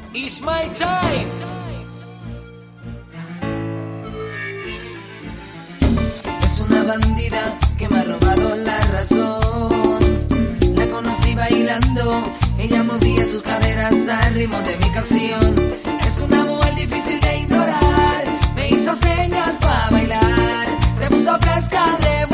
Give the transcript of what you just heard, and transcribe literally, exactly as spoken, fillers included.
It's my time. Es una bandida que me ha robado la razón. La conocí bailando, ella movía sus caderas al ritmo de mi canción. Es una mujer difícil de ignorar, me hizo señas para bailar. Se puso fresca de